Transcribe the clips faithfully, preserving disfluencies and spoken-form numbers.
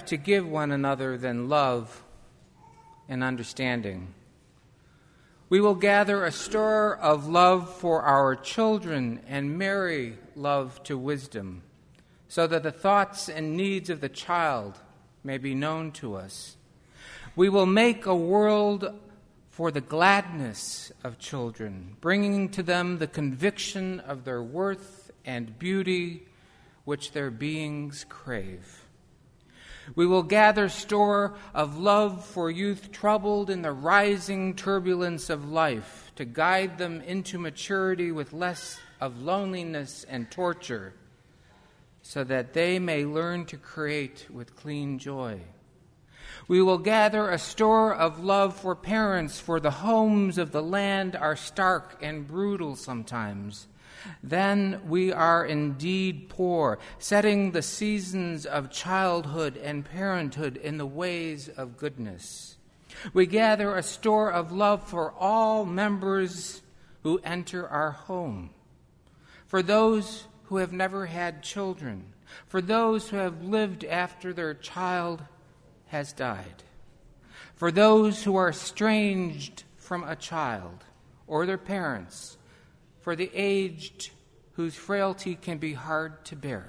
have to give one another than love and understanding. We will gather a store of love for our children and marry love to wisdom, so that the thoughts and needs of the child may be known to us. We will make a world for the gladness of children, bringing to them the conviction of their worth and beauty which their beings crave. We will gather store of love for youth troubled in the rising turbulence of life, to guide them into maturity with less of loneliness and torture, so that they may learn to create with clean joy. We will gather a store of love for parents, for the homes of the land are stark and brutal sometimes. Then we are indeed poor, setting the seasons of childhood and parenthood in the ways of goodness. We gather a store of love for all members who enter our home, for those who have never had children, for those who have lived after their child has died, for those who are estranged from a child or their parents, for the aged whose frailty can be hard to bear.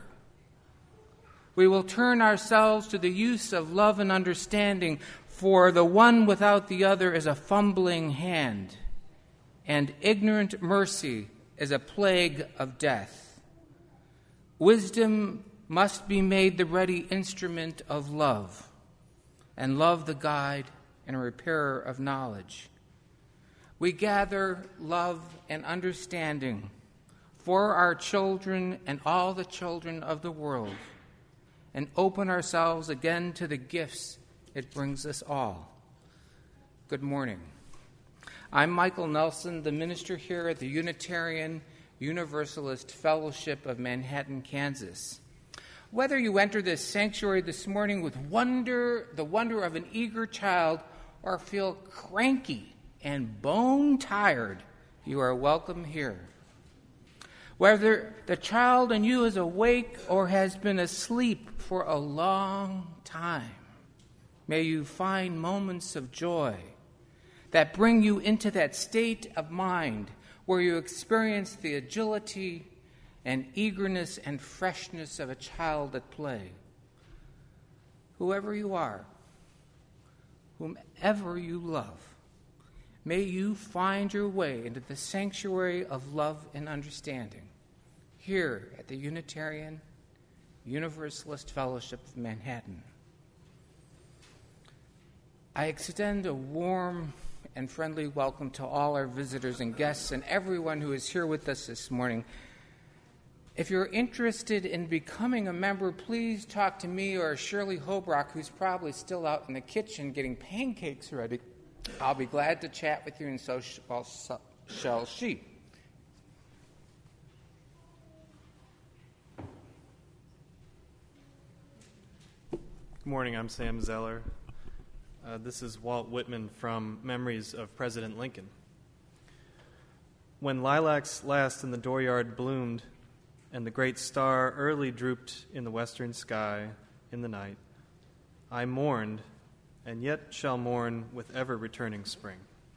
We will turn ourselves to the use of love and understanding, for the one without the other is a fumbling hand, and ignorant mercy is a plague of death. Wisdom must be made the ready instrument of love, and love the guide and repairer of knowledge. We gather love and understanding for our children and all the children of the world, and open ourselves again to the gifts it brings us all. Good morning. I'm Michael Nelson, the minister here at the Unitarian Universalist Fellowship of Manhattan, Kansas. Whether you enter this sanctuary this morning with wonder, the wonder of an eager child, or feel cranky and bone-tired, you are welcome here. Whether the child in you is awake or has been asleep for a long time, may you find moments of joy that bring you into that state of mind where you experience the agility and eagerness and freshness of a child at play. Whoever you are, whomever you love, may you find your way into the sanctuary of love and understanding here at the Unitarian Universalist Fellowship of Manhattan. I extend a warm and friendly welcome to all our visitors and guests and everyone who is here with us this morning. If you're interested in becoming a member, please talk to me or Shirley Hobrock, who's probably still out in the kitchen getting pancakes ready. I'll be glad to chat with you, and so shall she. Good morning, I'm Sam Zeller. Uh, this is Walt Whitman from Memories of President Lincoln. When lilacs last in the dooryard bloomed, and the great star early drooped in the western sky in the night, I mourned, and yet shall mourn with ever-returning spring.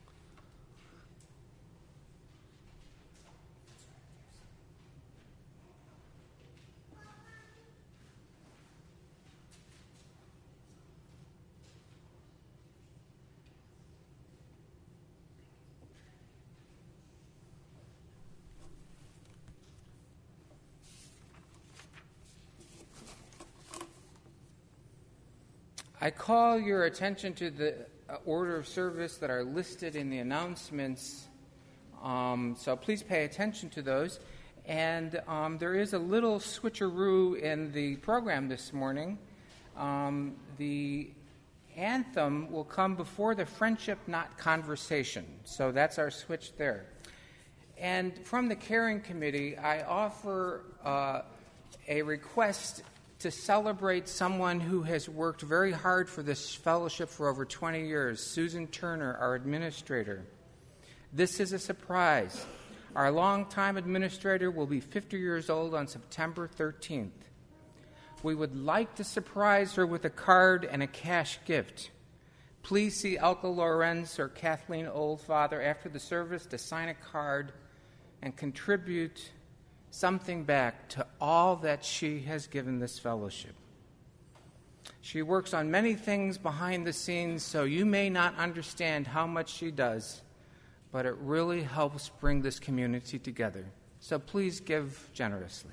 I call your attention to the uh, order of service that are listed in the announcements, um, so please pay attention to those. And um, there is a little switcheroo in the program this morning. Um, the anthem will come before the Friendship Not Conversation, so that's our switch there. And from the Caring Committee, I offer uh, a request to celebrate someone who has worked very hard for this fellowship for over twenty years, Susan Turner, our administrator. This is a surprise. Our longtime administrator will be fifty years old on September thirteenth. we would like to surprise her with a card and a cash gift. Please see Elke Lorenz or Kathleen Oldfather after the service to sign a card and contribute something back to all that she has given this fellowship. She works on many things behind the scenes, so you may not understand how much she does, but it really helps bring this community together. So please give generously.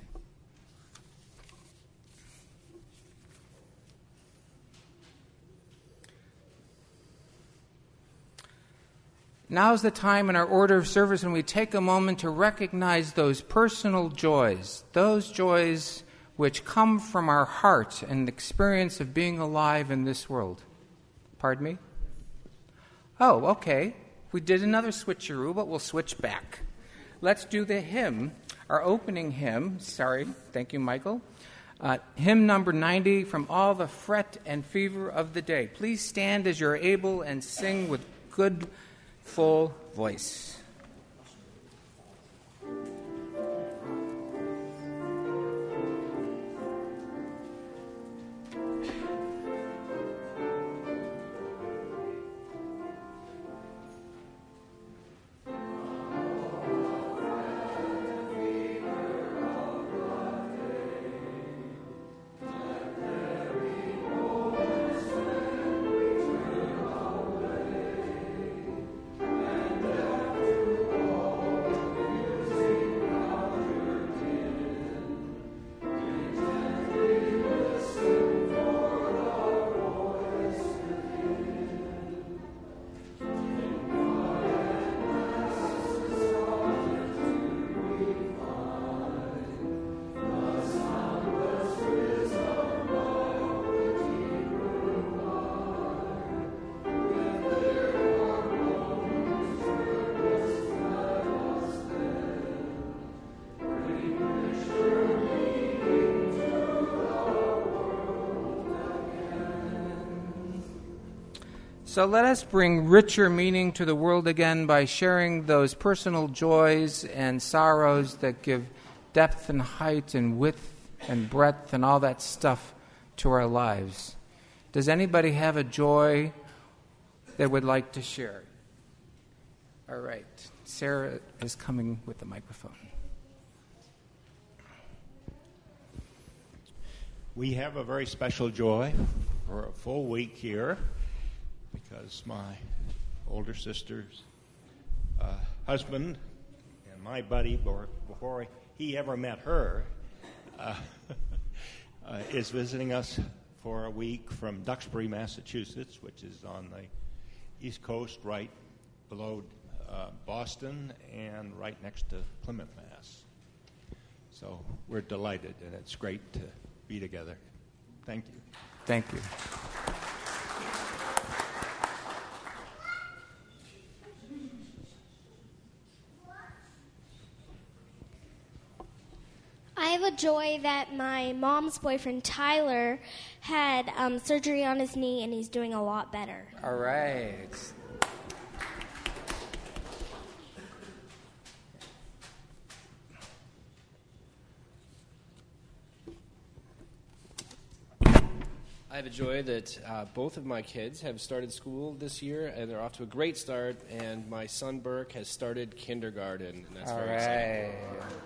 Now is the time in our order of service when we take a moment to recognize those personal joys, those joys which come from our heart and the experience of being alive in this world. Pardon me? Oh, okay. We did another switcheroo, but we'll switch back. Let's do the hymn, our opening hymn. Sorry, thank you, Michael. Uh, hymn number ninety, From All the Fret and Fever of the Day. Please stand as you're able and sing with good full voice. So let us bring richer meaning to the world again by sharing those personal joys and sorrows that give depth and height and width and breadth and all that stuff to our lives. Does anybody have a joy that would like to share? All right. Sarah is coming with the microphone. We have a very special joy for a full week here, because my older sister's uh, husband and my buddy, before he ever met her, uh, uh, is visiting us for a week from Duxbury, Massachusetts, which is on the East Coast, right below uh, Boston and right next to Plymouth, Mass. So we're delighted, and it's great to be together. Thank you. Thank you. I have a joy that my mom's boyfriend, Tyler, had um, surgery on his knee, and he's doing a lot better. All right. I have a joy that uh, both of my kids have started school this year, and they're off to a great start, and my son Burke has started kindergarten, and that's All very right. exciting.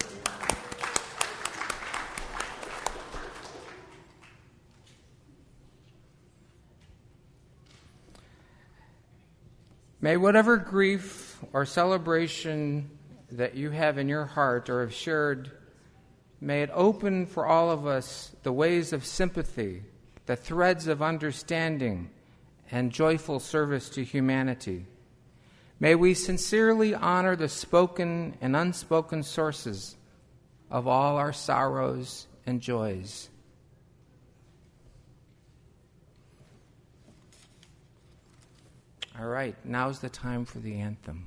May whatever grief or celebration that you have in your heart or have shared, may it open for all of us the ways of sympathy, the threads of understanding, and joyful service to humanity. May we sincerely honor the spoken and unspoken sources of all our sorrows and joys. All right, now's the time for the anthem.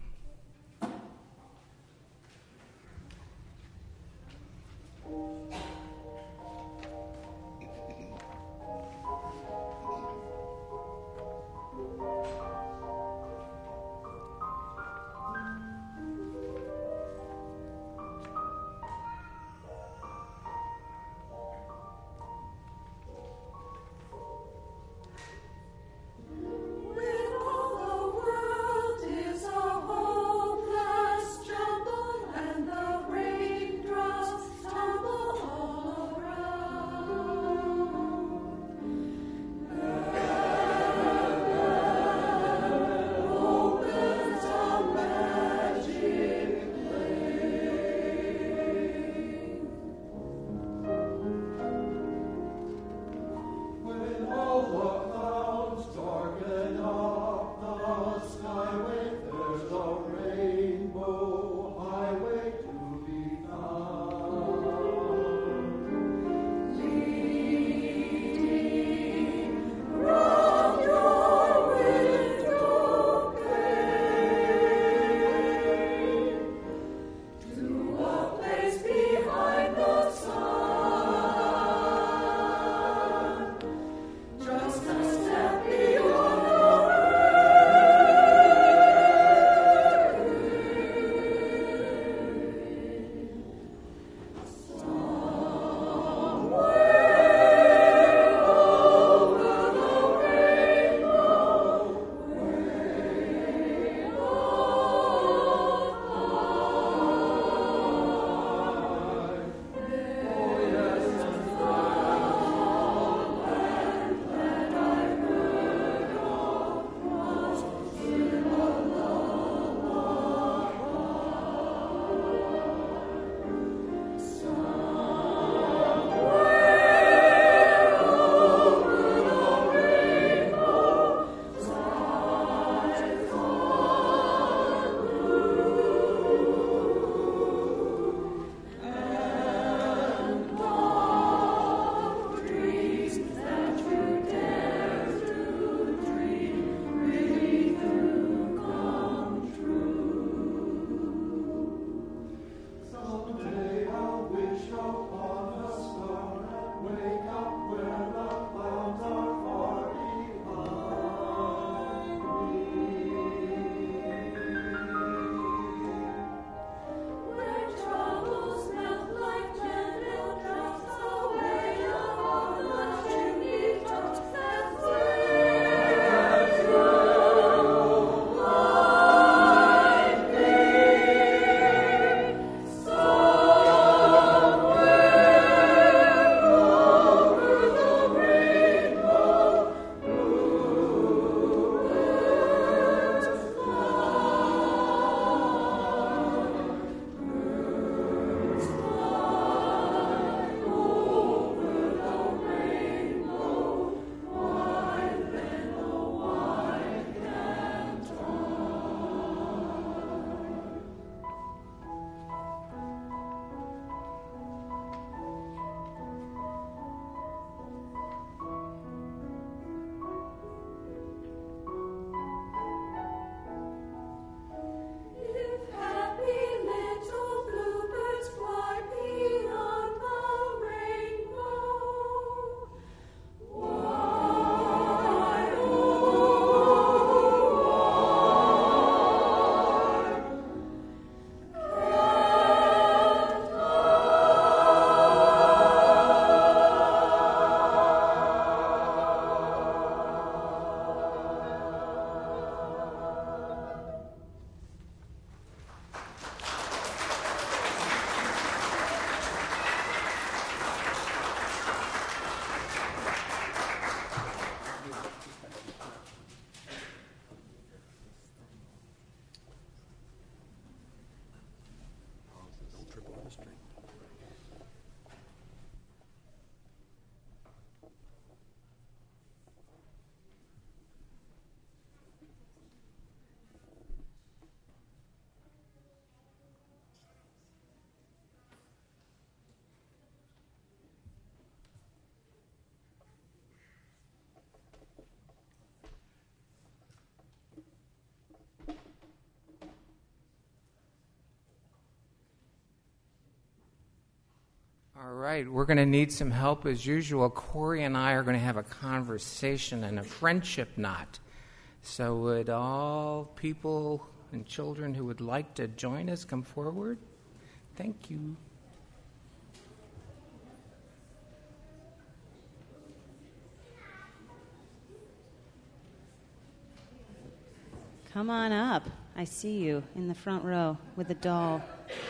All right, we're going to need some help as usual. Corey and I are going to have a conversation and a friendship knot. So would all people and children who would like to join us come forward? Thank you. Come on up. I see you in the front row with the doll.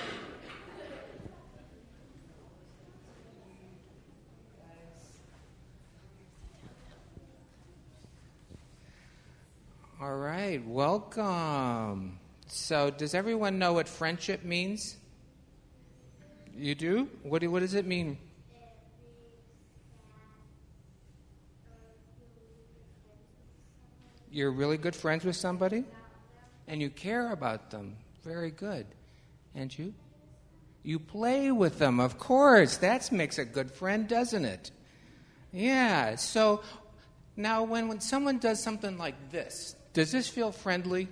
All right, welcome. So, does everyone know what friendship means? You do? What, do, what does it mean? You're really good friends with somebody? And you care about them. Very good. And you? You play with them, of course. That makes a good friend, doesn't it? Yeah, so now when, when someone does something like this, does this feel friendly?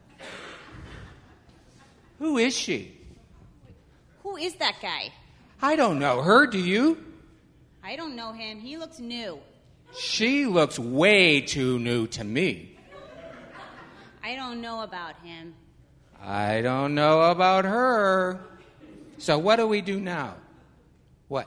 Who is she? Who is that guy? I don't know her, do you? I don't know him. He looks new. She looks way too new to me. I don't know about him. I don't know about her. So what do we do now? What?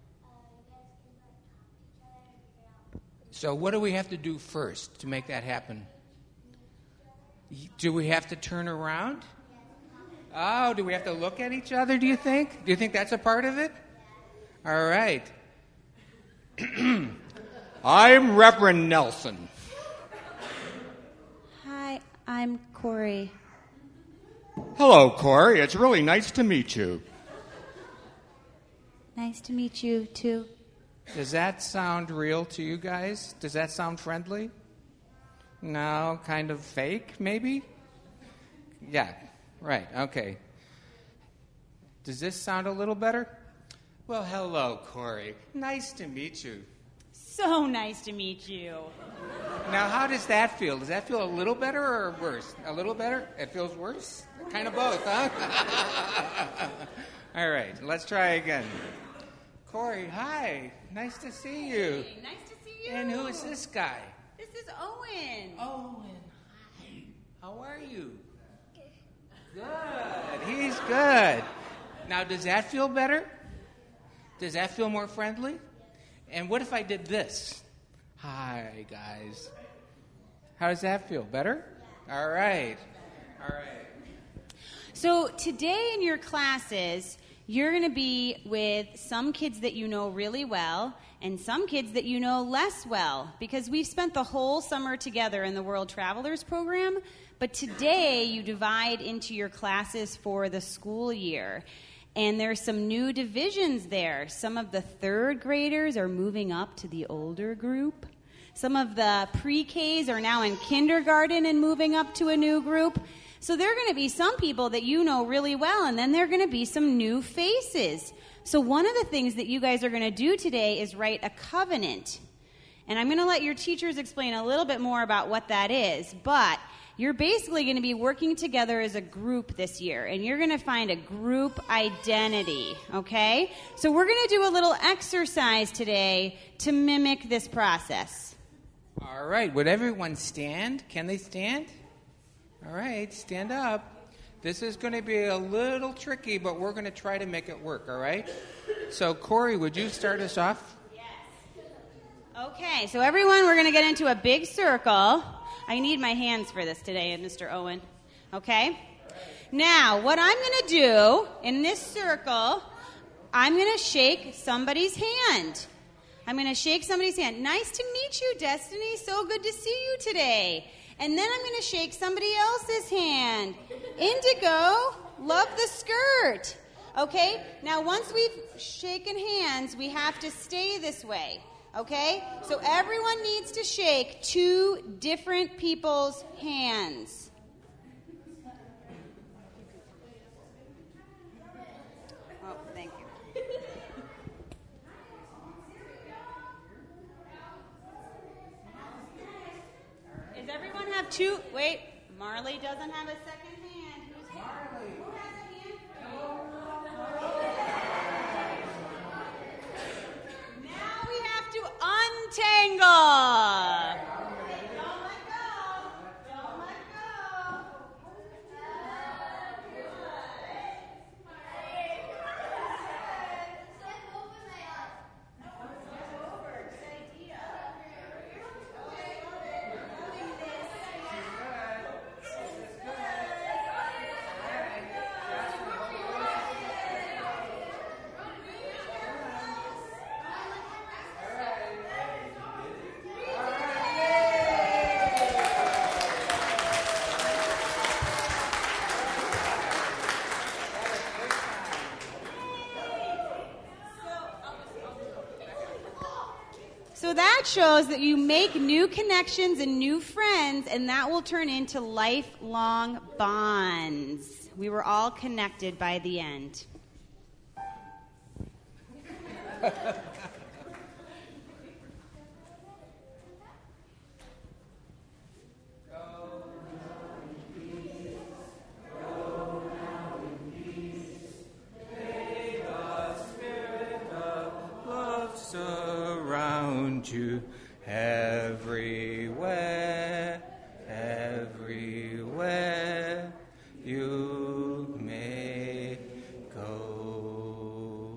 So what do we have to do first to make that happen? Do we have to turn around? Oh, do we have to look at each other, do you think? Do you think that's a part of it? All right. I'm Reverend Nelson. Hi, I'm Corey. Hello, Corey. It's really nice to meet you. Nice to meet you, too. Does that sound real to you guys? Does that sound friendly? No, kind of fake, maybe? Yeah, right, okay. Does this sound a little better? Well, hello, Corey. Nice to meet you. So nice to meet you. Now, how does that feel? Does that feel a little better or worse? A little better? It feels worse? Kind of both, huh? All right, let's try again. Corey, hi. Nice to see you. Hey, nice to see you. And who is this guy? This is Owen. Owen, hi. How are you? Good. He's good. Now, does that feel better? Does that feel more friendly? And what if I did this? Hi, guys. How does that feel? Better? All right. All right. So today in your classes, you're going to be with some kids that you know really well and some kids that you know less well, because we've spent the whole summer together in the World Travelers program, but today you divide into your classes for the school year. And there's some new divisions there. Some of the third graders are moving up to the older group. Some of the pre-Ks are now in kindergarten and moving up to a new group. So there are going to be some people that you know really well, and then there are going to be some new faces. So one of the things that you guys are going to do today is write a covenant. And I'm going to let your teachers explain a little bit more about what that is. But you're basically going to be working together as a group this year, and you're going to find a group identity, okay? So we're going to do a little exercise today to mimic this process. All right. Would everyone stand? Can they stand? All right. Stand up. This is going to be a little tricky, but we're going to try to make it work, all right? So, Corey, would you start us off? Yes. Okay, so everyone, we're going to get into a big circle. I need my hands for this today, Mister Owen. Okay? Now, what I'm going to do in this circle, I'm going to shake somebody's hand. I'm going to shake somebody's hand. Nice to meet you, Destiny. So good to see you today. And then I'm going to shake somebody else's hand. Indigo, love the skirt. Okay? Now, once we've shaken hands, we have to stay this way. Okay? So everyone needs to shake two different people's hands. Oh, thank you. Does everyone have two? Wait, Marley doesn't have a second hand. Who's Marley? Who has a hand? shows that you make new connections and new friends, and that will turn into lifelong bonds. We were all connected by the end. Surround you everywhere, everywhere you may go.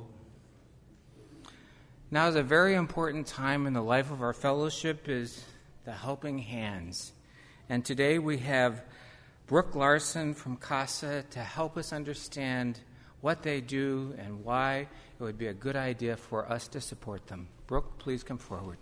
Now is a very important time in the life of our fellowship is the Helping Hands. And today we have Brooke Larson from CASA to help us understand what they do and why it would be a good idea for us to support them. Brooke, please come forward.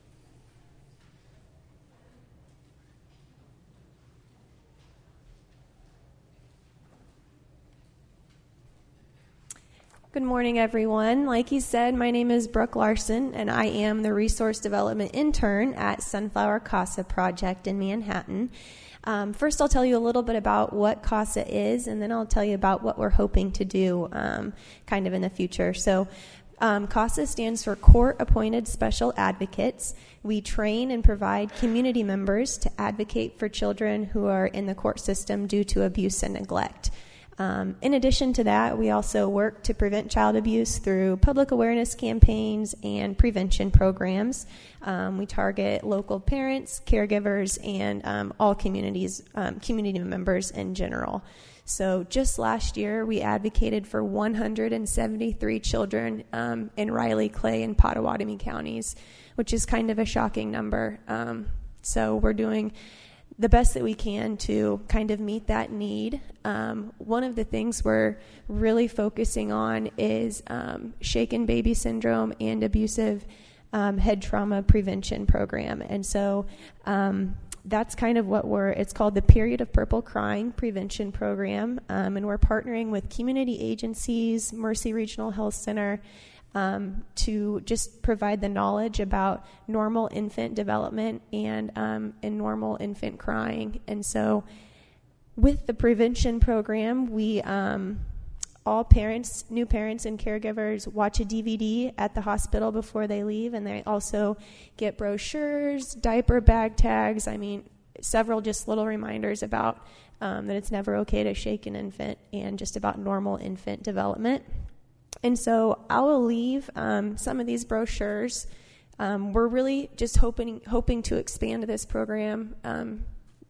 Good morning, everyone. Like he said, my name is Brooke Larson, and I am the Resource Development Intern at Sunflower CASA Project in Manhattan. Um, first, I'll tell you a little bit about what CASA is, and then I'll tell you about what we're hoping to do um, kind of in the future. So um, CASA stands for Court-Appointed Special Advocates. We train and provide community members to advocate for children who are in the court system due to abuse and neglect. Um, in addition to that, we also work to prevent child abuse through public awareness campaigns and prevention programs. Um, we target local parents, caregivers, and um, all communities, um, community members in general. So just last year, we advocated for one hundred seventy-three children um, in Riley, Clay, and Pottawatomie counties, which is kind of a shocking number. Um, so we're doing the best that we can to kind of meet that need. Um, one of the things we're really focusing on is um, shaken baby syndrome and abusive um, head trauma prevention program. And so um, that's kind of what we're, it's called the Period of Purple Crying Prevention Program. Um, and we're partnering with community agencies, Mercy Regional Health Center, Um, to just provide the knowledge about normal infant development and um, and normal infant crying. And so with the prevention program, we um, all parents, new parents and caregivers watch a D V D at the hospital before they leave, and they also get brochures, diaper bag tags, I mean, several just little reminders about um, that it's never okay to shake an infant and just about normal infant development. And so I will leave um, some of these brochures. Um, we're really just hoping hoping to expand this program um,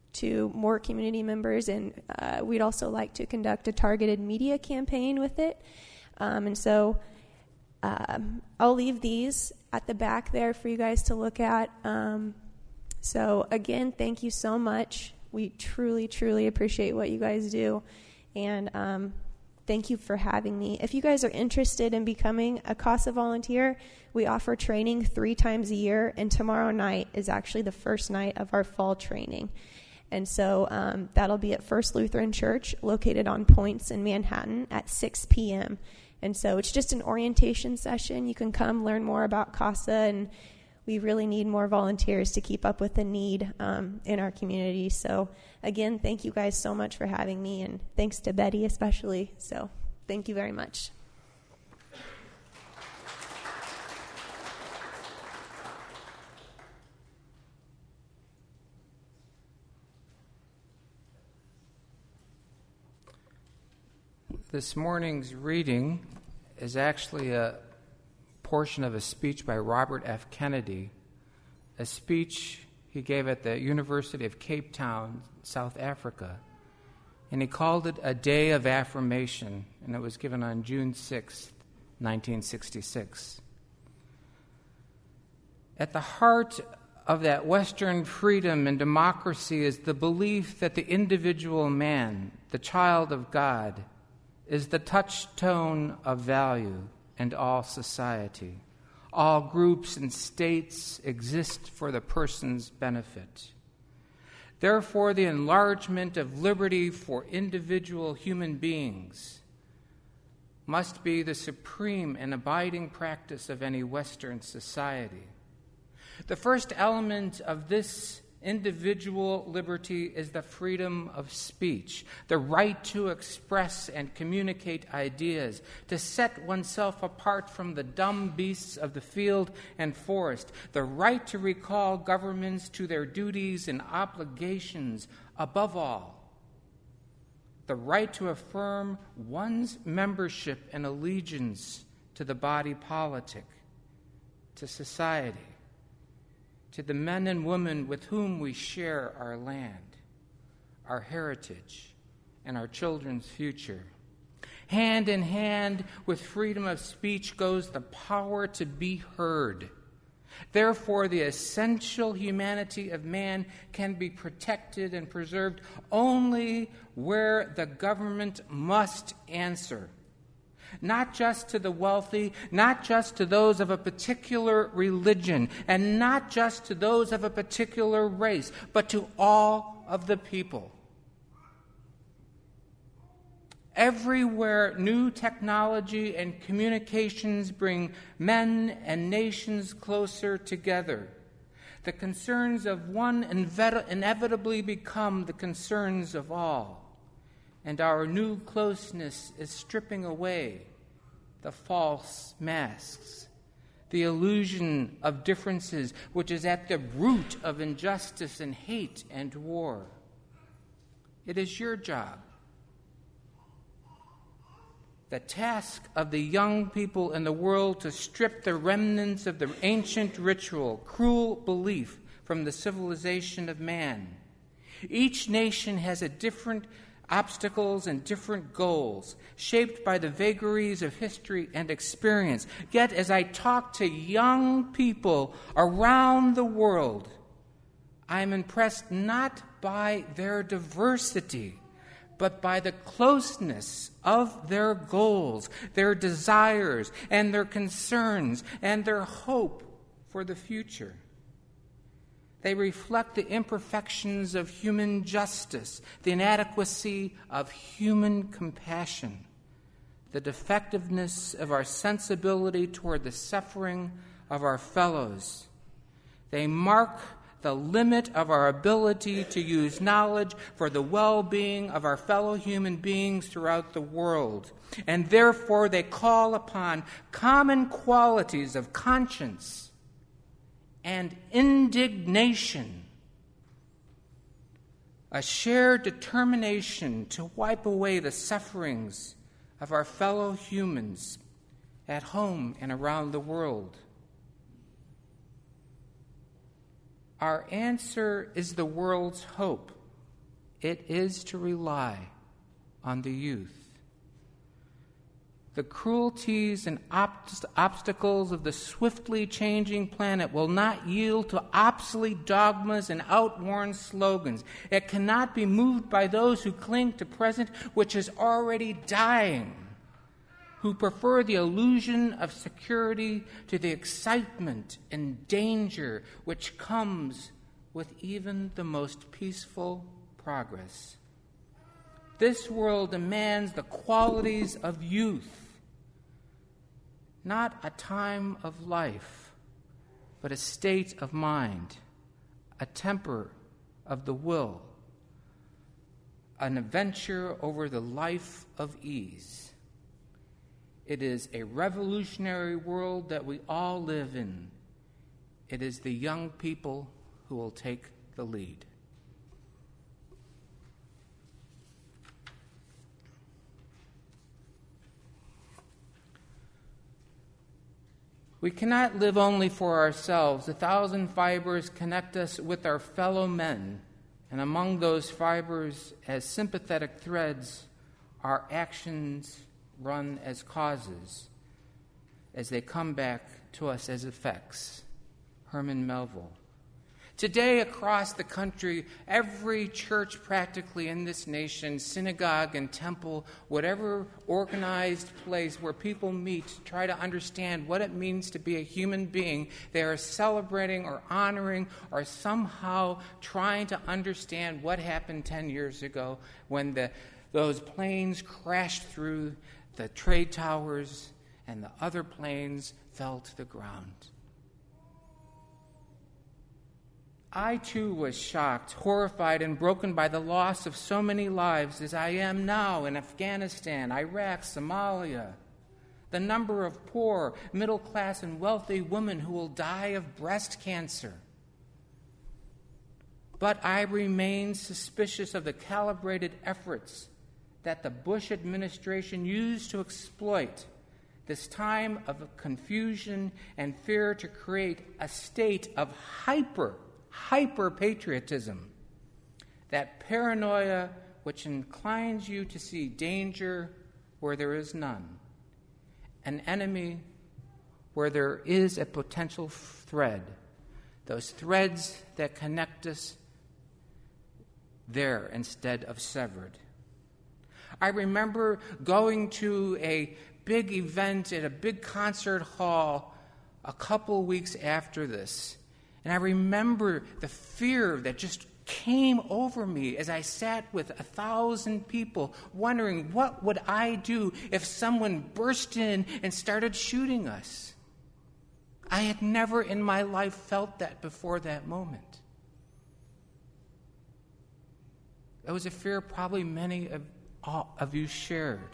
to more community members, and uh, we'd also like to conduct a targeted media campaign with it. Um, and so um, I'll leave these at the back there for you guys to look at. Um, so again, thank you so much. We truly, truly appreciate what you guys do. And um thank you for having me. If you guys are interested in becoming a CASA volunteer, we offer training three times a year, and tomorrow night is actually the first night of our fall training. And so um, that'll be at First Lutheran Church, located on Points in Manhattan at six p.m. And so it's just an orientation session. You can come learn more about CASA, and we really need more volunteers to keep up with the need um, in our community. So again, thank you guys so much for having me, and thanks to Betty especially. So thank you very much. This morning's reading is actually a portion of a speech by Robert F. Kennedy, a speech he gave at the University of Cape Town, South Africa. And he called it A Day of Affirmation, and it was given on June sixth, nineteen sixty-six. At the heart of that Western freedom and democracy is the belief that the individual man, the child of God, is the touchstone of value in all society. All groups and states exist for the person's benefit. Therefore, the enlargement of liberty for individual human beings must be the supreme and abiding practice of any Western society. The first element of this individual liberty is the freedom of speech, the right to express and communicate ideas, to set oneself apart from the dumb beasts of the field and forest, the right to recall governments to their duties and obligations, above all, the right to affirm one's membership and allegiance to the body politic, to society, to the men and women with whom we share our land, our heritage, and our children's future. Hand in hand with freedom of speech goes the power to be heard. Therefore, the essential humanity of man can be protected and preserved only where the government must answer. Not just to the wealthy, not just to those of a particular religion, and not just to those of a particular race, but to all of the people. Everywhere new technology and communications bring men and nations closer together, the concerns of one invet- inevitably become the concerns of all. And our new closeness is stripping away the false masks, the illusion of differences, which is at the root of injustice and hate and war. It is your job. The task of the young people in the world to strip the remnants of the ancient ritual, cruel belief from the civilization of man. Each nation has a different obstacles and different goals, shaped by the vagaries of history and experience. Yet, as I talk to young people around the world, I am impressed not by their diversity, but by the closeness of their goals, their desires, and their concerns, and their hope for the future. They reflect the imperfections of human justice, the inadequacy of human compassion, the defectiveness of our sensibility toward the suffering of our fellows. They mark the limit of our ability to use knowledge for the well-being of our fellow human beings throughout the world. And therefore they call upon common qualities of conscience and indignation, a shared determination to wipe away the sufferings of our fellow humans at home and around the world. Our answer is the world's hope. It is to rely on the youth. The cruelties and ob- obstacles of the swiftly changing planet will not yield to obsolete dogmas and outworn slogans. It cannot be moved by those who cling to present which is already dying, who prefer the illusion of security to the excitement and danger which comes with even the most peaceful progress. This world demands the qualities of youth, not a time of life, but a state of mind, a temper of the will, an adventure over the life of ease. It is a revolutionary world that we all live in. It is the young people who will take the lead. We cannot live only for ourselves. A thousand fibers connect us with our fellow men, and among those fibers, as sympathetic threads, our actions run as causes, as they come back to us as effects. Herman Melville. Today, across the country, every church practically in this nation, synagogue and temple, whatever organized place where people meet to try to understand what it means to be a human being, they are celebrating or honoring or somehow trying to understand what happened ten years ago when the, those planes crashed through the trade towers and the other planes fell to the ground. I too was shocked, horrified, and broken by the loss of so many lives as I am now in Afghanistan, Iraq, Somalia. The number of poor, middle class, and wealthy women who will die of breast cancer. But I remain suspicious of the calibrated efforts that the Bush administration used to exploit this time of confusion and fear to create a state of hyper, hyper-patriotism, that paranoia which inclines you to see danger where there is none, an enemy where there is a potential thread, those threads that connect us there instead of severed. I remember going to a big event at a big concert hall a couple weeks after this, and I remember the fear that just came over me as I sat with a thousand people wondering what would I do if someone burst in and started shooting us. I had never in my life felt that before that moment. It was a fear probably many of, all of you shared.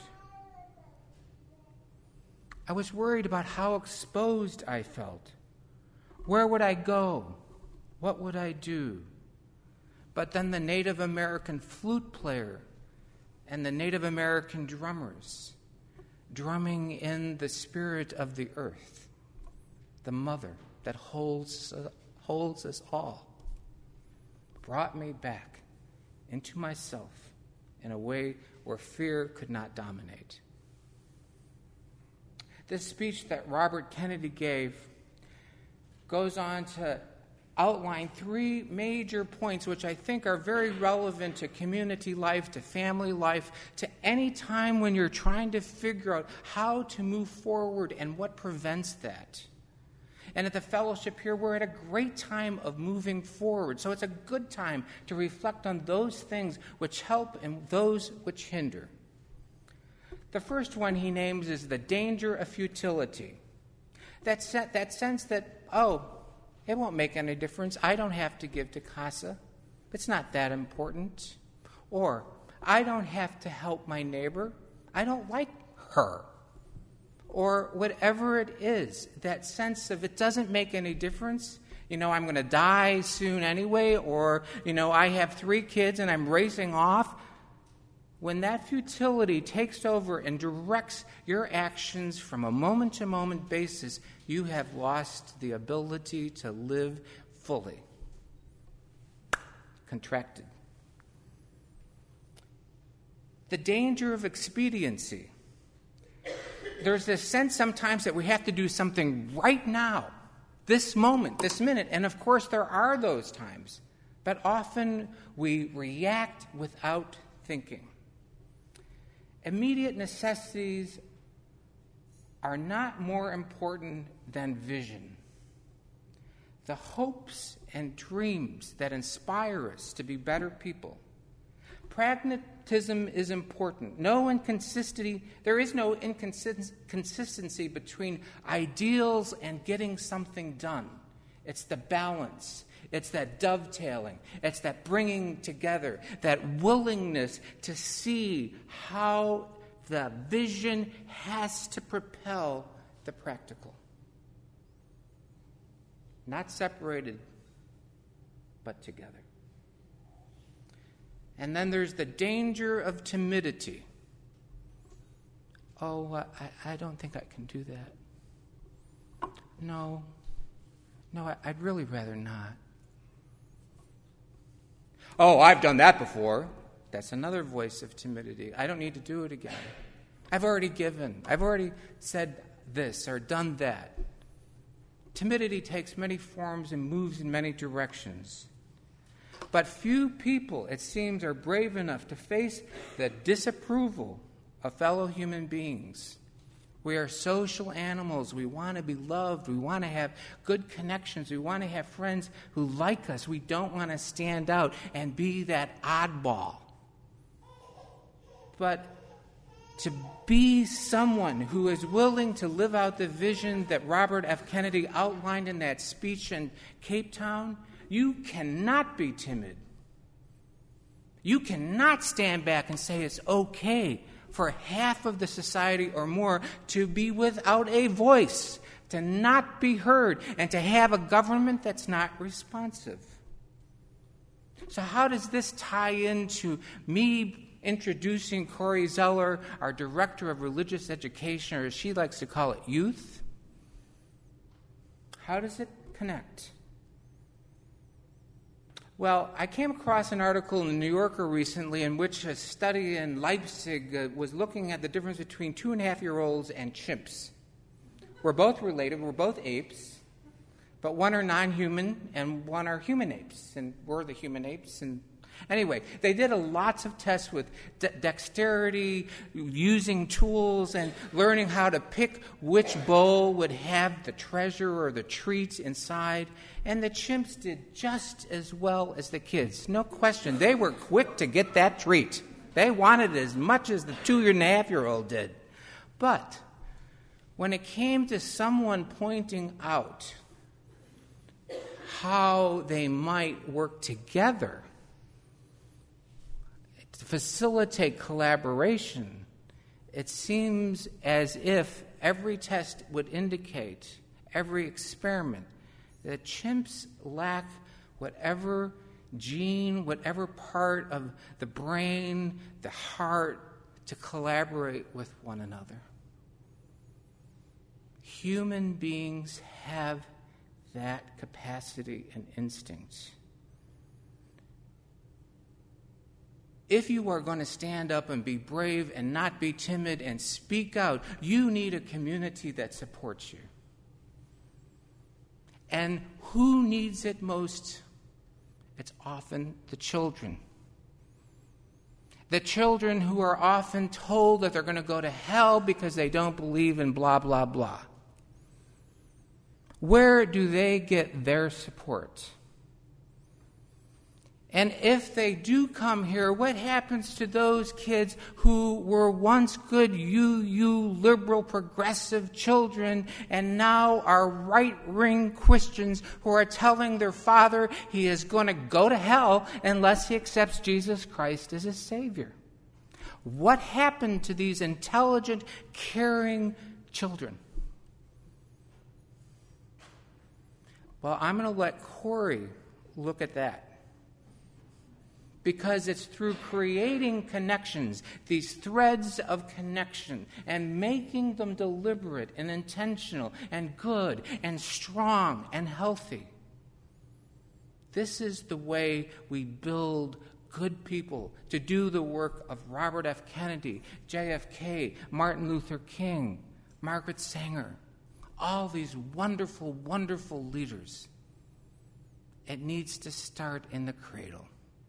I was worried about how exposed I felt. Where would I go? What would I do? But then the Native American flute player and the Native American drummers drumming in the spirit of the earth, the mother that holds, uh, holds us all, brought me back into myself in a way where fear could not dominate. This speech that Robert Kennedy gave goes on to outline three major points which I think are very relevant to community life, to family life, to any time when you're trying to figure out how to move forward and what prevents that. And at the fellowship here, we're at a great time of moving forward. So it's a good time to reflect on those things which help and those which hinder. The first one he names is the danger of futility. That, se- that sense that, oh, it won't make any difference. I don't have to give to CASA. It's not that important. Or, I don't have to help my neighbor. I don't like her. Or whatever it is, that sense of it doesn't make any difference. You know, I'm going to die soon anyway, or, you know, I have three kids and I'm racing off. When that futility takes over and directs your actions from a moment-to-moment basis, you have lost the ability to live fully. Contracted. The danger of expediency. There's this sense sometimes that we have to do something right now, this moment, this minute. And of course, there are those times. But often we react without thinking. Immediate necessities are not more important than vision. The hopes and dreams that inspire us to be better people. Pragmatism is important. No inconsistency, there is no inconsistency between ideals and getting something done. It's the balance. It's that dovetailing. It's that bringing together, that willingness to see how the vision has to propel the practical. Not separated, but together. And then there's the danger of timidity. Oh, uh, I, I don't think I can do that. No, no, I, I'd really rather not. Oh, I've done that before. That's another voice of timidity. I don't need to do it again. I've already given. I've already said this or done that. Timidity takes many forms and moves in many directions. But few people, it seems, are brave enough to face the disapproval of fellow human beings. We are social animals. We want to be loved. We want to have good connections. We want to have friends who like us. We don't want to stand out and be that oddball. But to be someone who is willing to live out the vision that Robert F. Kennedy outlined in that speech in Cape Town You cannot be timid. You cannot stand back and say it's okay for half of the society or more to be without a voice, to not be heard, and to have a government that's not responsive. So how does this tie into me introducing Corey Zeller, our Director of Religious Education, or as she likes to call it, youth? How does it connect? Well, I came across an article in the New Yorker recently in which a study in Leipzig uh, was looking at the difference between two-and-a-half-year-olds and chimps. We're both related, we're both apes, but one are non-human and one are human apes, and we're the human apes. And anyway, they did a lots of tests with de- dexterity, using tools, and learning how to pick which bowl would have the treasure or the treats inside. And the chimps did just as well as the kids. No question. They were quick to get that treat. They wanted it as much as the two-and-a-half-year-old did. But when it came to someone pointing out how they might work together to facilitate collaboration, it seems as if every test would indicate, every experiment, that chimps lack whatever gene, whatever part of the brain, the heart, to collaborate with one another. Human beings have that capacity and instinct. If you are going to stand up and be brave and not be timid and speak out, you need a community that supports you. And who needs it most? It's often the children. The children who are often told that they're going to go to hell because they don't believe in blah, blah, blah. Where do they get their support? And if they do come here, what happens to those kids who were once good you, you liberal, progressive children and now are right-wing Christians who are telling their father he is going to go to hell unless he accepts Jesus Christ as his Savior? What happened to these intelligent, caring children? Well, I'm going to let Corey look at that. Because it's through creating connections, these threads of connection, and making them deliberate and intentional and good and strong and healthy. This is the way we build good people to do the work of Robert F. Kennedy, J F K, Martin Luther King, Margaret Sanger, all these wonderful, wonderful leaders. It needs to start in the cradle.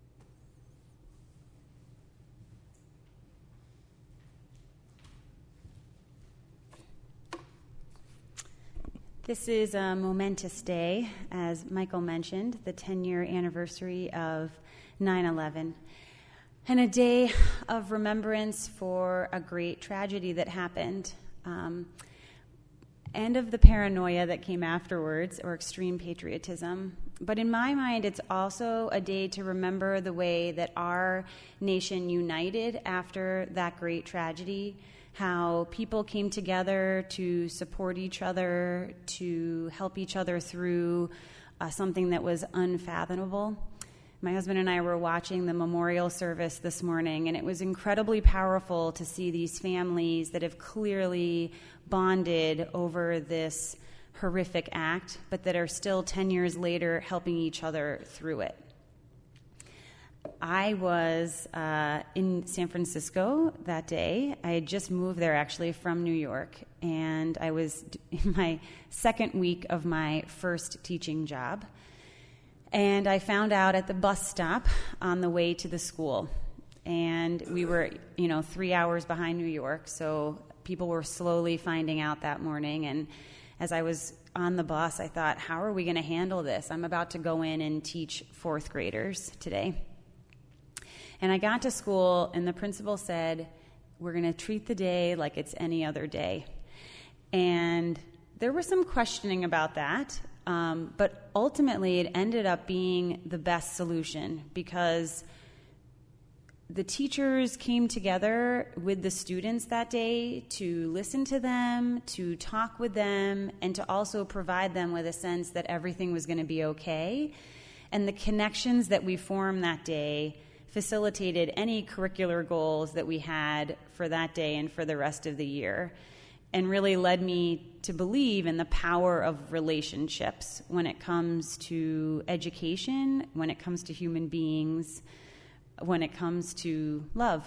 This is a momentous day, as Michael mentioned, the ten-year anniversary of nine eleven, and a day of remembrance for a great tragedy that happened, um, and of the paranoia that came afterwards, or extreme patriotism. But in my mind, it's also a day to remember the way that our nation united after that great tragedy, how people came together to support each other, to help each other through uh, something that was unfathomable. My husband and I were watching the memorial service this morning, and it was incredibly powerful to see these families that have clearly bonded over this horrific act, but that are still ten years later helping each other through it. I was uh, in San Francisco that day. I had just moved there, actually, from New York, and I was in my second week of my first teaching job. And I found out at the bus stop on the way to the school. And we were, you know, three hours behind New York, so people were slowly finding out that morning. And as I was on the bus, I thought, how are we going to handle this? I'm about to go in and teach fourth graders today. And I got to school, and the principal said, we're going to treat the day like it's any other day. And there was some questioning about that. Um, but ultimately, it ended up being the best solution because the teachers came together with the students that day to listen to them, to talk with them, and to also provide them with a sense that everything was going to be okay. And the connections that we formed that day facilitated any curricular goals that we had for that day and for the rest of the year, and really led me to believe in the power of relationships when it comes to education, when it comes to human beings, when it comes to love.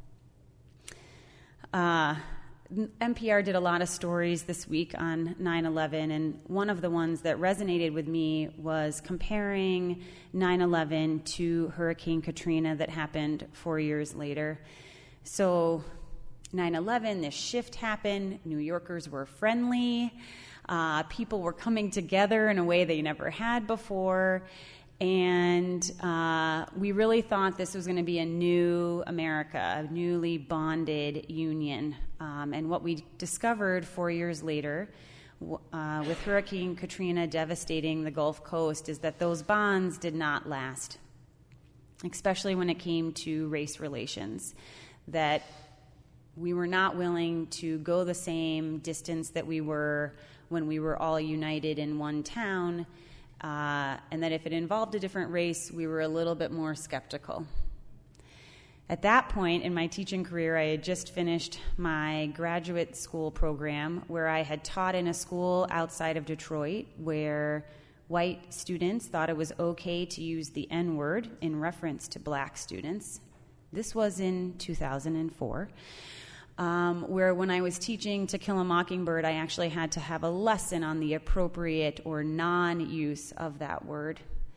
Uh, N P R did a lot of stories this week on nine eleven, and one of the ones that resonated with me was comparing nine eleven to Hurricane Katrina that happened four years later. So nine eleven, this shift happened. New Yorkers were friendly. Uh, people were coming together in a way they never had before. And uh, we really thought this was going to be a new America, a newly bonded union. Um, and what we discovered four years later, uh, with Hurricane Katrina devastating the Gulf Coast, is that those bonds did not last, especially when it came to race relations. That we were not willing to go the same distance that we were when we were all united in one town. Uh, and that if it involved a different race, we were a little bit more skeptical. At that point in my teaching career, I had just finished my graduate school program where I had taught in a school outside of Detroit where white students thought it was okay to use the N-word in reference to black students. This was in two thousand four. Um, where when I was teaching To Kill a Mockingbird, I actually had to have a lesson on the appropriate or non-use of that word.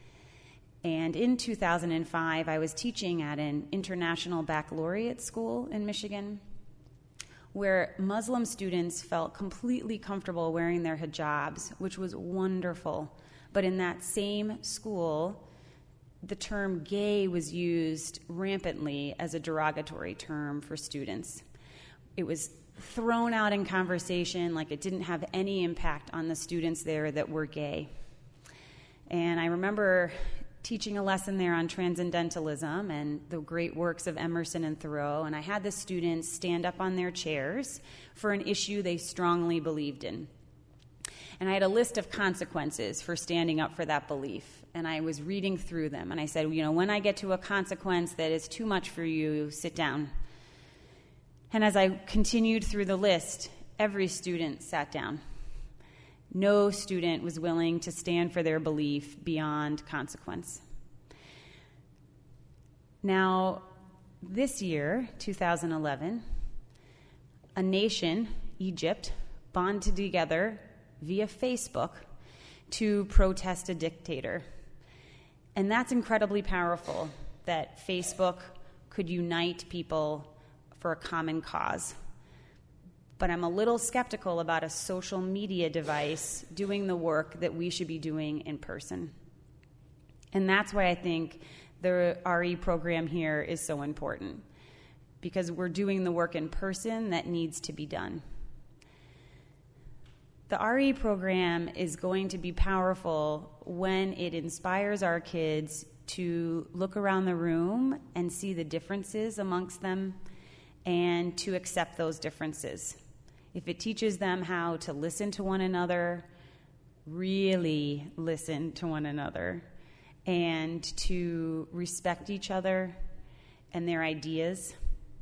And in two thousand five, I was teaching at an international baccalaureate school in Michigan, where Muslim students felt completely comfortable wearing their hijabs, which was wonderful. But in that same school, the term gay was used rampantly as a derogatory term for students. It was thrown out in conversation like it didn't have any impact on the students there that were gay. And I remember teaching a lesson there on transcendentalism and the great works of Emerson and Thoreau, and I had the students stand up on their chairs for an issue they strongly believed in. And I had a list of consequences for standing up for that belief, and I was reading through them, and I said, you know, when I get to a consequence that is too much for you, sit down. And as I continued through the list, every student sat down. No student was willing to stand for their belief beyond consequence. Now, this year, two thousand eleven, a nation, Egypt, bonded together via Facebook to protest a dictator. And that's incredibly powerful, that Facebook could unite people for a common cause. But I'm a little skeptical about a social media device doing the work that we should be doing in person. And that's why I think the R E program here is so important, because we're doing the work in person that needs to be done. The R E program is going to be powerful when it inspires our kids to look around the room and see the differences amongst them and to accept those differences. If it teaches them how to listen to one another, really listen to one another, and to respect each other and their ideas.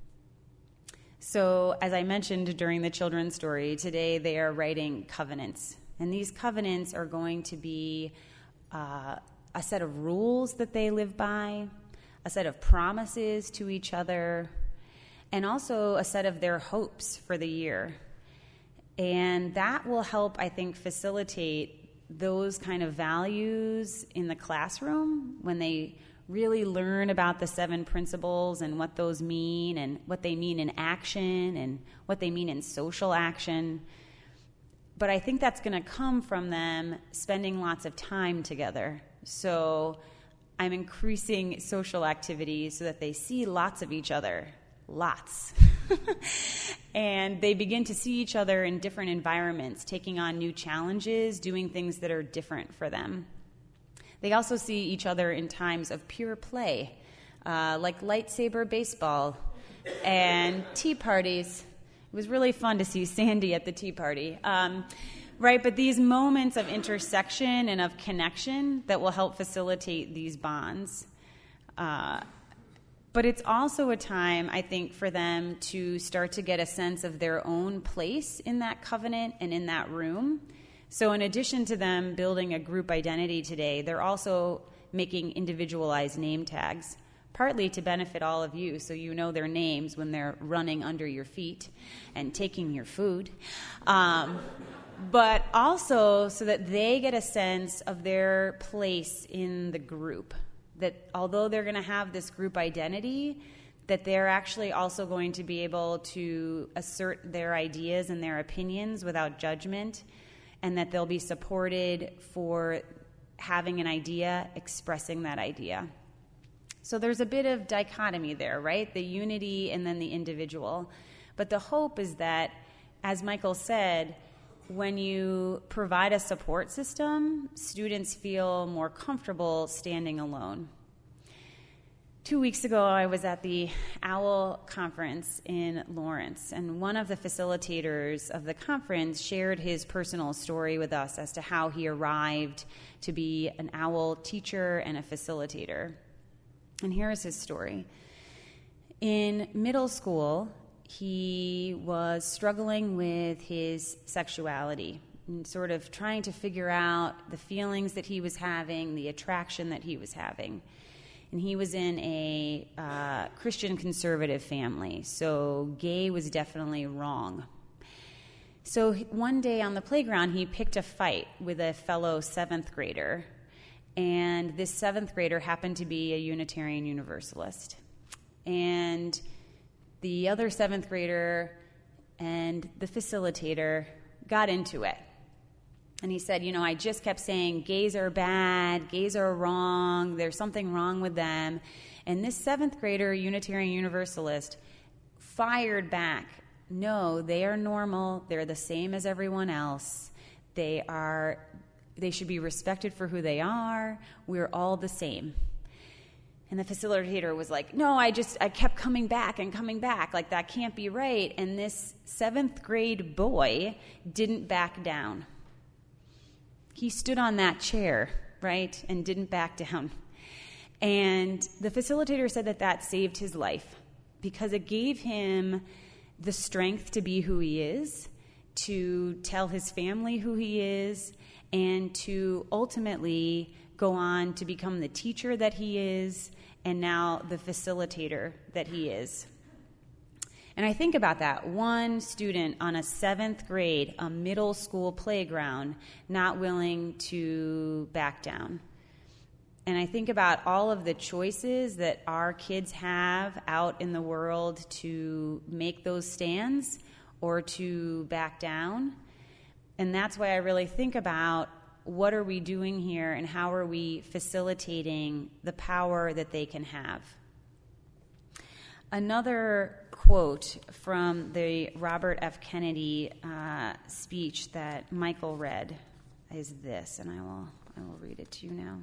So, as I mentioned during the children's story, today they are writing covenants. And these covenants are going to be uh, a set of rules that they live by, a set of promises to each other, and also a set of their hopes for the year. And that will help, I think, facilitate those kind of values in the classroom when they really learn about the seven principles and what those mean and what they mean in action and what they mean in social action. But I think that's going to come from them spending lots of time together. So I'm increasing social activities so that they see lots of each other. Lots. And they begin to see each other in different environments, taking on new challenges, doing things that are different for them. They also see each other in times of pure play, uh, like lightsaber baseball and tea parties. It was really fun to see Sandy at the tea party. Um, right, but these moments of intersection and of connection that will help facilitate these bonds. Uh, but it's also a time, I think, for them to start to get a sense of their own place in that covenant and in that room. So in addition to them building a group identity today, they're also making individualized name tags, partly to benefit all of you so you know their names when they're running under your feet and taking your food, um, but also so that they get a sense of their place in the group, that although they're going to have this group identity, that they're actually also going to be able to assert their ideas and their opinions without judgment, and that they'll be supported for having an idea, expressing that idea. So there's a bit of dichotomy there, right? The unity and then the individual. But the hope is that, as Michael said, when you provide a support system, students feel more comfortable standing alone. Two weeks ago, I was at the OWL conference in Lawrence, and one of the facilitators of the conference shared his personal story with us as to how he arrived to be an OWL teacher and a facilitator. And here's his story. In middle school, he was struggling with his sexuality and sort of trying to figure out the feelings that he was having, the attraction that he was having. And he was in a uh, Christian conservative family, so gay was definitely wrong. So one day on the playground, he picked a fight with a fellow seventh grader, and this seventh grader happened to be a Unitarian Universalist. And the other seventh grader and the facilitator got into it. And he said, you know, I just kept saying gays are bad, gays are wrong, there's something wrong with them. And this seventh grader, Unitarian Universalist, fired back, no, they are normal, they're the same as everyone else, they are, they should be respected for who they are, we're all the same. And the facilitator was like, no, I just, I kept coming back and coming back, like that can't be right. And this seventh grade boy didn't back down. He stood on that chair, right, and didn't back down. And the facilitator said that that saved his life because it gave him the strength to be who he is, to tell his family who he is, and to ultimately go on to become the teacher that he is and now the facilitator that he is. And I think about that, one student on a seventh grade, a middle school playground, not willing to back down. And I think about all of the choices that our kids have out in the world to make those stands or to back down. And that's why I really think about what are we doing here and how are we facilitating the power that they can have. Another quote from the Robert F. Kennedy uh, speech that Michael read is this, and I will I will read it to you now.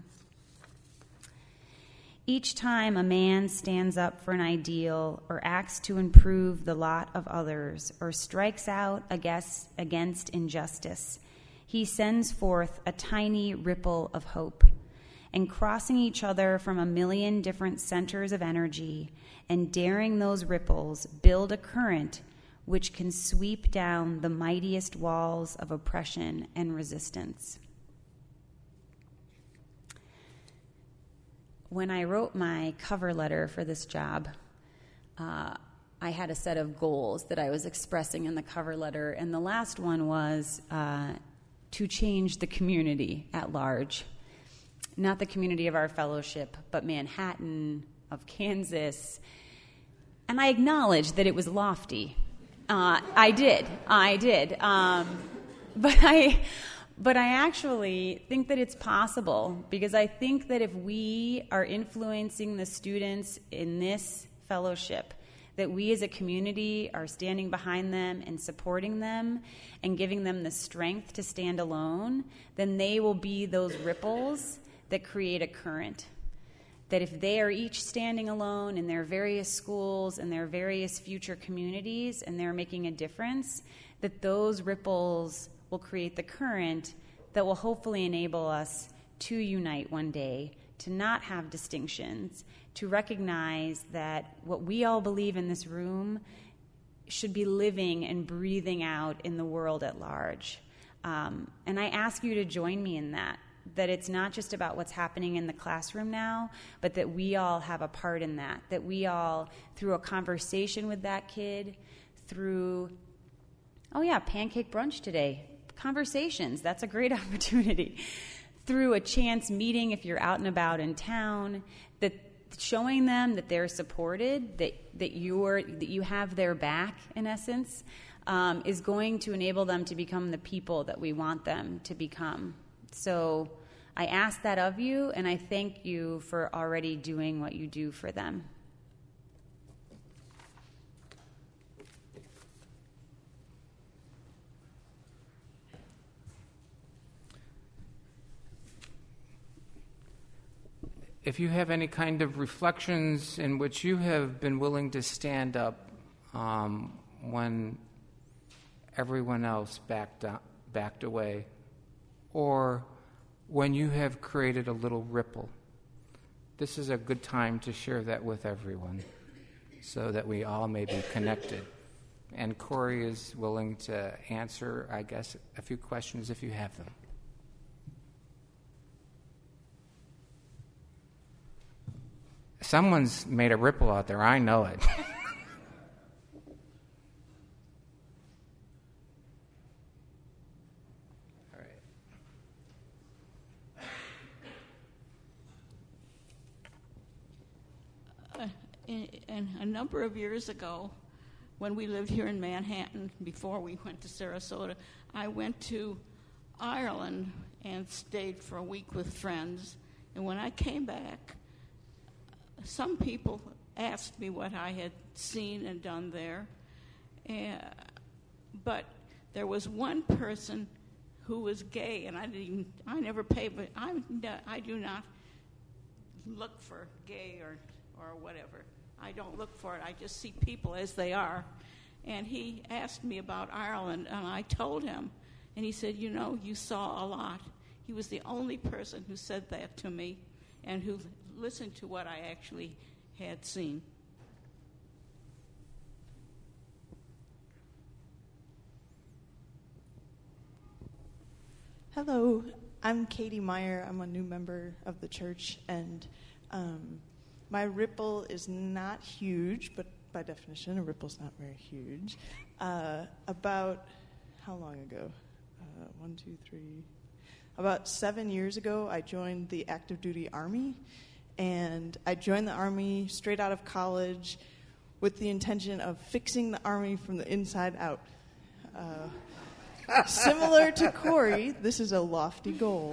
Each time a man stands up for an ideal or acts to improve the lot of others or strikes out against, against injustice, he sends forth a tiny ripple of hope. And crossing each other from a million different centers of energy and daring those ripples build a current which can sweep down the mightiest walls of oppression and resistance. When I wrote my cover letter for this job, uh, I had a set of goals that I was expressing in the cover letter, and the last one was uh, to change the community at large. Not the community of our fellowship, but Manhattan, of Kansas. And I acknowledged that it was lofty. Uh, I did. I did. Um, but I but I actually think that it's possible, because I think that if we are influencing the students in this fellowship, that we as a community are standing behind them and supporting them and giving them the strength to stand alone, then they will be those ripples that create a current. That if they are each standing alone in their various schools and their various future communities and they're making a difference, that those ripples will create the current that will hopefully enable us to unite one day, to not have distinctions, to recognize that what we all believe in this room should be living and breathing out in the world at large. Um, and I ask you to join me in that. That it's not just about what's happening in the classroom now, but that we all have a part in that. That we all, through a conversation with that kid, through, oh yeah, pancake brunch today, conversations, that's a great opportunity. Through a chance meeting if you're out and about in town, that showing them that they're supported, that, that, you're, that you have their back, in essence, um, is going to enable them to become the people that we want them to become. So I ask that of you, and I thank you for already doing what you do for them. If you have any kind of reflections in which you have been willing to stand up um, when everyone else backed up, backed away, or when you have created a little ripple, this is a good time to share that with everyone so that we all may be connected. And Corey is willing to answer, I guess, a few questions if you have them. Someone's made a ripple out there. I know it. And a number of years ago, when we lived here in Manhattan, before we went to Sarasota, I went to Ireland and stayed for a week with friends. And when I came back, some people asked me what I had seen and done there. And, but there was one person who was gay, and I didn't even, I never paid, but I'm, I do not look for gay or, or whatever. I don't look for it. I just see people as they are. And he asked me about Ireland, and I told him. And he said, you know, you saw a lot. He was the only person who said that to me and who listened to what I actually had seen. Hello, I'm Katie Meyer. I'm a new member of the church, and um, my ripple is not huge, but by definition, a ripple's not very huge. Uh, about, how long ago? Uh, one, two, three. About seven years ago, I joined the active duty Army, and I joined the Army straight out of college with the intention of fixing the Army from the inside out. Uh, similar to Corey, this is a lofty goal.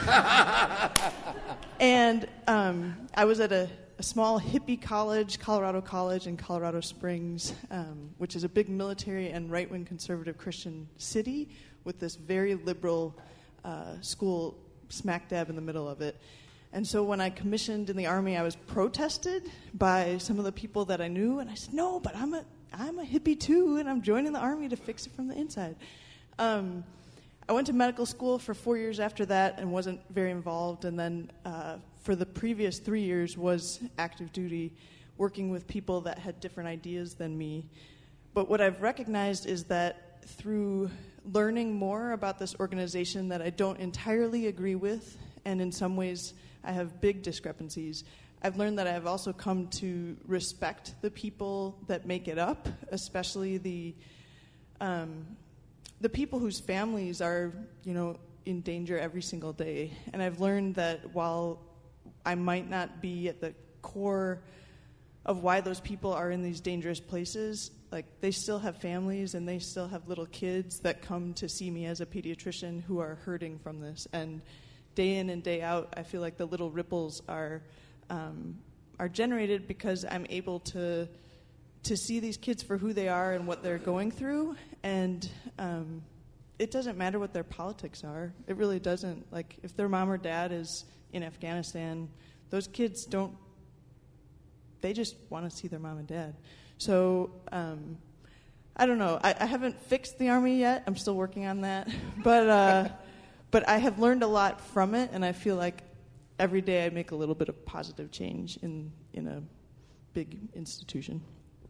And um, I was at a a small hippie college, Colorado College in Colorado Springs, um, which is a big military and right-wing conservative Christian city with this very liberal uh, school smack dab in the middle of it. And so when I commissioned in the Army, I was protested by some of the people that I knew, and I said, no, but I'm a, I'm a hippie too, and I'm joining the Army to fix it from the inside. Um, I went to medical school for four years after that and wasn't very involved, and then uh, for the previous three years was active duty, working with people that had different ideas than me. But what I've recognized is that through learning more about this organization that I don't entirely agree with, and in some ways I have big discrepancies, I've learned that I've also come to respect the people that make it up, especially the um, the people whose families are, you know, in danger every single day. And I've learned that while I might not be at the core of why those people are in these dangerous places, like, they still have families and they still have little kids that come to see me as a pediatrician who are hurting from this. And day in and day out, I feel like the little ripples are um, are generated because I'm able to to see these kids for who they are and what they're going through. And um, it doesn't matter what their politics are. It really doesn't. Like, if their mom or dad is in Afghanistan, those kids don't, they just want to see their mom and dad. So, um, I don't know. I, I haven't fixed the Army yet. I'm still working on that. But uh, but I have learned a lot from it, and I feel like every day I make a little bit of positive change in, in a big institution.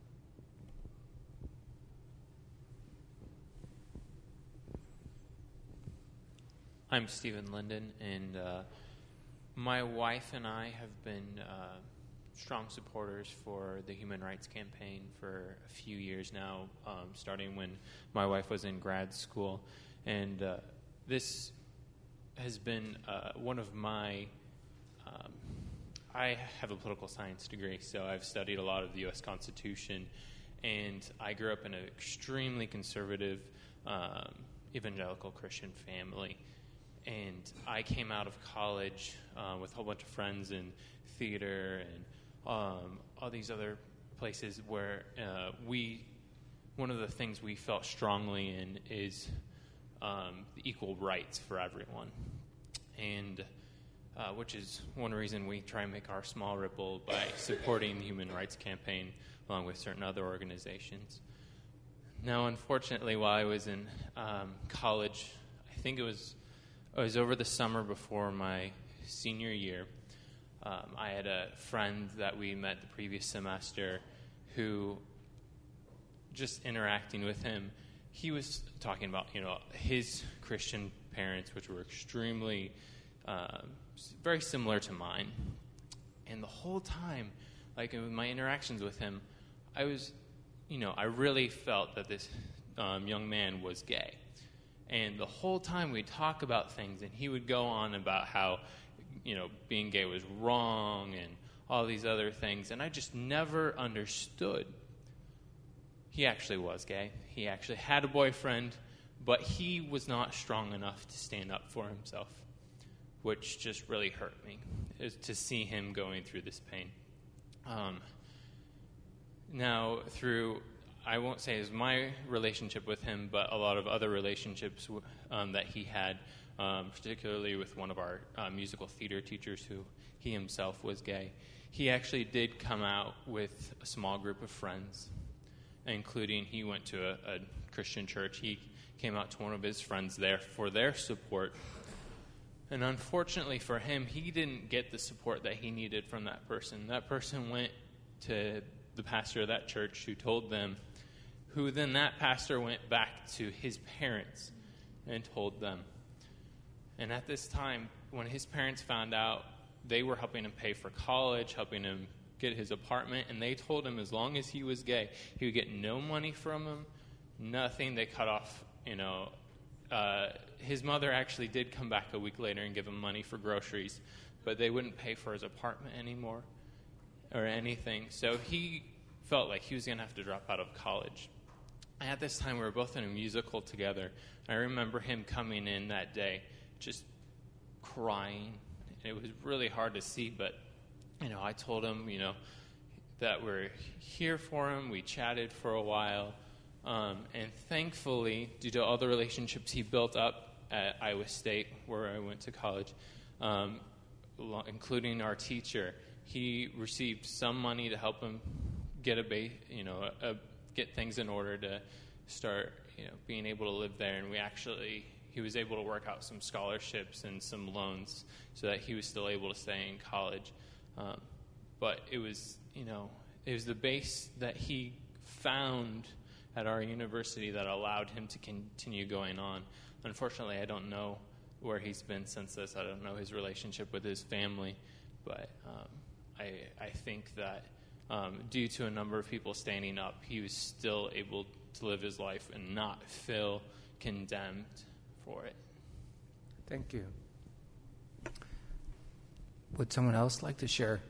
I'm Stephen Linden, and uh, my wife and I have been uh, strong supporters for the Human Rights Campaign for a few years now, um, starting when my wife was in grad school. And uh, this has been uh, one of my... Um, I have a political science degree, so I've studied a lot of the U S Constitution, and I grew up in an extremely conservative um, evangelical Christian family. And I came out of college uh, with a whole bunch of friends in theater and um, all these other places where uh, we, one of the things we felt strongly in is um, the equal rights for everyone. And uh, which is one reason we try and make our small ripple by supporting the Human Rights Campaign along with certain other organizations. Now, unfortunately, while I was in um, college, I think it was It was over the summer before my senior year. Um, I had a friend that we met the previous semester who, just interacting with him, he was talking about, you know, his Christian parents, which were extremely, uh, very similar to mine. And the whole time, like in my interactions with him, I was, you know, I really felt that this um, young man was gay. And the whole time we'd talk about things, and he would go on about how, you know, being gay was wrong and all these other things. And I just never understood. He actually was gay. He actually had a boyfriend, but he was not strong enough to stand up for himself, which just really hurt me, is to see him going through this pain. Um, now, through... I won't say it was my relationship with him, but a lot of other relationships um, that he had, um, particularly with one of our uh, musical theater teachers who he himself was gay. He actually did come out with a small group of friends, including he went to a, a Christian church. He came out to one of his friends there for their support. And unfortunately for him, he didn't get the support that he needed from that person. That person went to the pastor of that church who told them, who then that pastor went back to his parents and told them. And at this time, when his parents found out, they were helping him pay for college, helping him get his apartment, and they told him as long as he was gay, he would get no money from him, nothing. They cut off, you know, uh, his mother actually did come back a week later and give him money for groceries, but they wouldn't pay for his apartment anymore or anything. So he felt like he was going to have to drop out of college. At this time, we were both in a musical together. I remember him coming in that day just crying. It was really hard to see, but, you know, I told him, you know, that we're here for him. We chatted for a while. Um, and thankfully, due to all the relationships he built up at Iowa State, where I went to college, um, including our teacher, he received some money to help him get a, ba- you know, a, a get things in order to start, you know, being able to live there. And we actually, he was able to work out some scholarships and some loans so that he was still able to stay in college. Um, but it was, you know, it was the base that he found at our university that allowed him to continue going on. Unfortunately, I don't know where he's been since this. I don't know his relationship with his family, but um, I, I think that Um, due to a number of people standing up, he was still able to live his life and not feel condemned for it. Thank you. Would someone else like to share?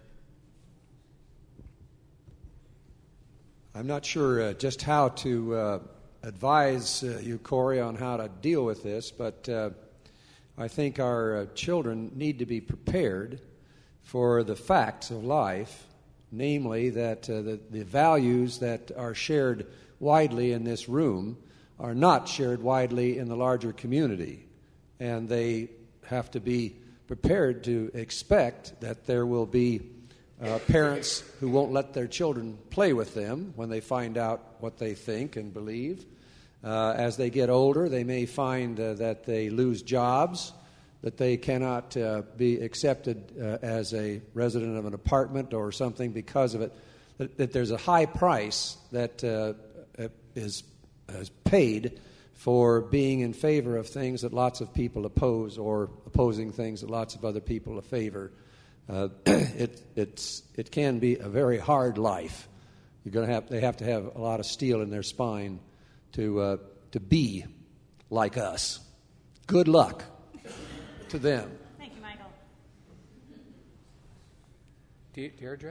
I'm not sure uh, just how to uh, advise uh, you, Corey, on how to deal with this, but uh, I think our uh, children need to be prepared for the facts of life namely that uh, the, the values that are shared widely in this room are not shared widely in the larger community, and they have to be prepared to expect that there will be uh, parents who won't let their children play with them when they find out what they think and believe. Uh, as they get older, they may find uh, that they lose jobs, that they cannot uh, be accepted uh, as a resident of an apartment or something because of it, that, that there's a high price that uh, is, is paid for being in favor of things that lots of people oppose, or opposing things that lots of other people favor. Uh, it, it's, it can be a very hard life. You're going to have, they have to have a lot of steel in their spine to uh, to be like us. Good luck to them. Thank you, Michael. De- Deirdre?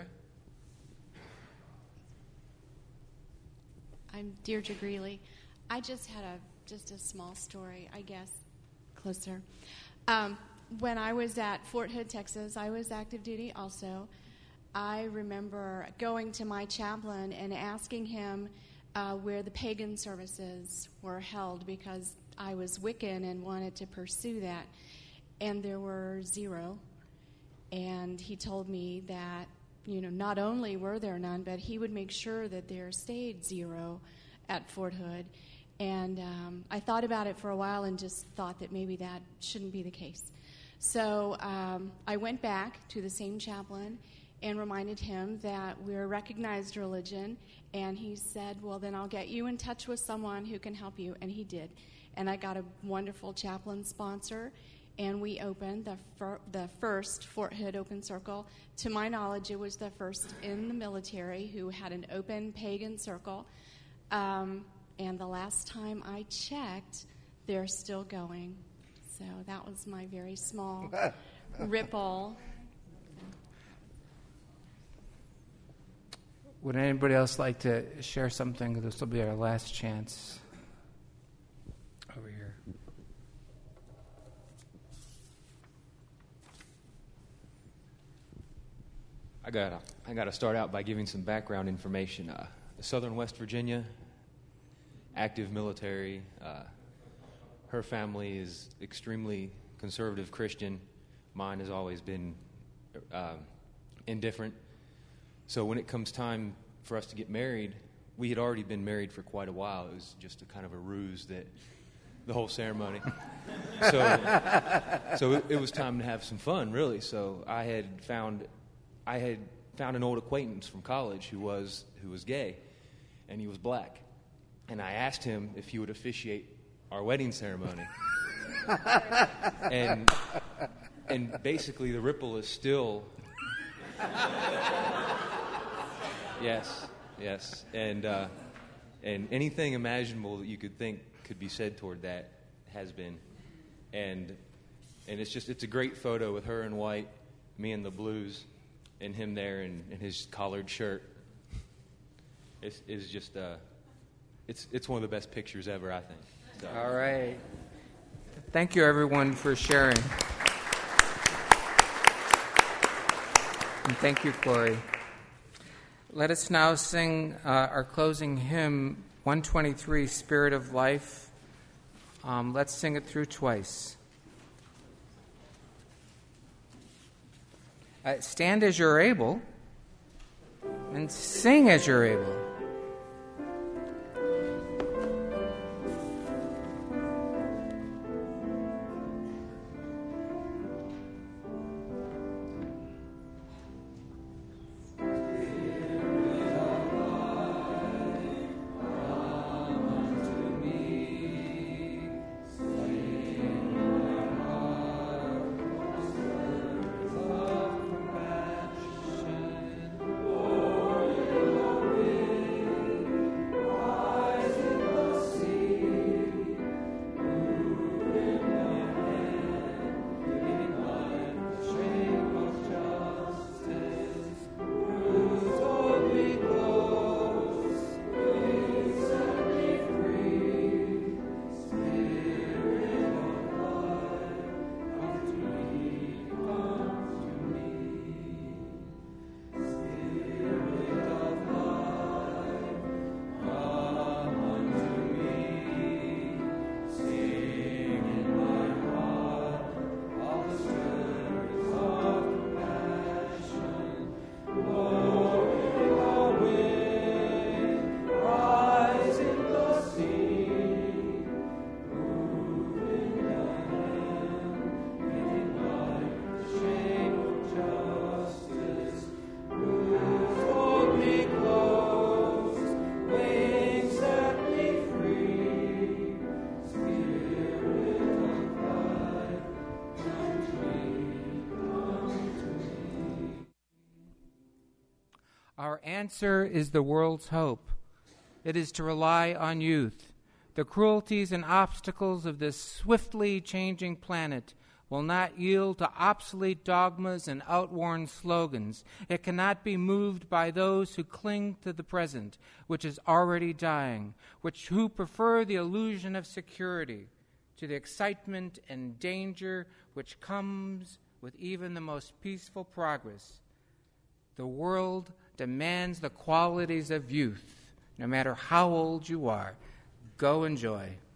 I'm Deirdre Greeley. I just had a just a small story, I guess, closer. Um, when I was at Fort Hood, Texas, I was active duty also. I remember going to my chaplain and asking him uh, where the pagan services were held, because I was Wiccan and wanted to pursue that. And there were zero. And he told me that, you know, not only were there none, but he would make sure that there stayed zero at Fort Hood. And um, I thought about it for a while and just thought that maybe that shouldn't be the case. So um, I went back to the same chaplain and reminded him that we're a recognized religion. And he said, well, then I'll get you in touch with someone who can help you. And he did. And I got a wonderful chaplain sponsor. And we opened the fir- the first Fort Hood Open Circle. To my knowledge, it was the first in the military who had an open pagan circle. Um, and the last time I checked, they're still going. So that was my very small ripple. Would anybody else like to share something? This will be our last chance. Over here. I got I got to start out by giving some background information. Uh, Southern West Virginia, active military. Uh, her family is extremely conservative Christian. Mine has always been uh, indifferent. So when it comes time for us to get married, we had already been married for quite a while. It was just a kind of a ruse, that the whole ceremony. so so it, it was time to have some fun, really. So I had found I had found an old acquaintance from college who was who was gay, and he was black. And I asked him if he would officiate our wedding ceremony. and and basically the ripple is still yes, yes, and uh, and anything imaginable that you could think could be said toward that has been, and and it's just it's a great photo with her in white, me in the blues, and him there in, in his collared shirt. It's, it's just uh, it's it's one of the best pictures ever, I think. So. All right. Thank you, everyone, for sharing. And thank you, Corey. Let us now sing uh, our closing hymn, one twenty-three, Spirit of Life. Um, let's sing it through twice. Uh, stand as you're able, and sing as you're able. Lord, answer is the world's hope. It is to rely on youth. The cruelties and obstacles of this swiftly changing planet will not yield to obsolete dogmas and outworn slogans. It cannot be moved by those who cling to the present, which is already dying, which who prefer the illusion of security to the excitement and danger which comes with even the most peaceful progress. The world demands the qualities of youth, no matter how old you are. Go enjoy.